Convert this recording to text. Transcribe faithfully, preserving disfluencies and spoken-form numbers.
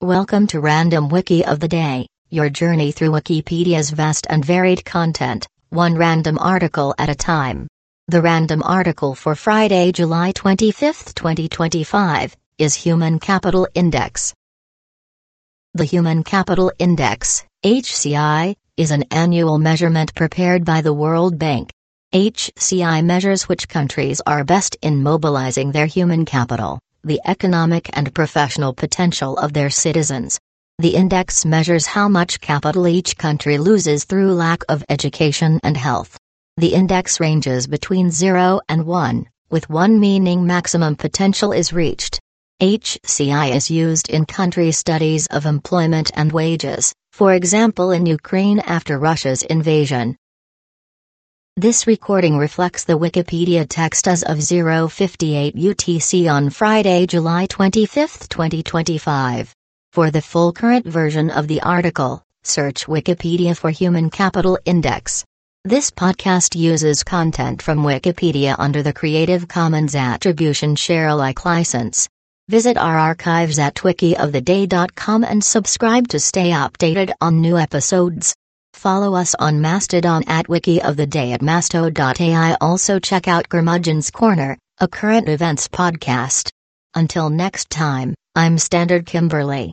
Welcome to Random Wiki of the Day, your journey through Wikipedia's vast and varied content, one random article at a time. The random article for Friday, July twenty-fifth, twenty twenty-five, is Human Capital Index. The Human Capital Index, H C I, is an annual measurement prepared by the World Bank. H C I measures which countries are best in mobilizing their human capital, the economic and professional potential of their citizens. The index measures how much capital each country loses through lack of education and health. The index ranges between zero and one, with one meaning maximum potential is reached. H C I is used in country studies of employment and wages, for example in Ukraine after Russia's invasion. This recording reflects the Wikipedia text as of zero fifty-eight U T C on Friday, July twenty-fifth, twenty twenty-five. For the full current version of the article, search Wikipedia for Human Capital Index. This podcast uses content from Wikipedia under the Creative Commons Attribution Share Alike license. Visit our archives at wiki of the day dot com and subscribe to stay updated on new episodes. Follow us on Mastodon at Wiki of the Day at masto dot A I. Also check out Curmudgeon's Corner, a current events podcast. Until next time, I'm Standard Kimberly.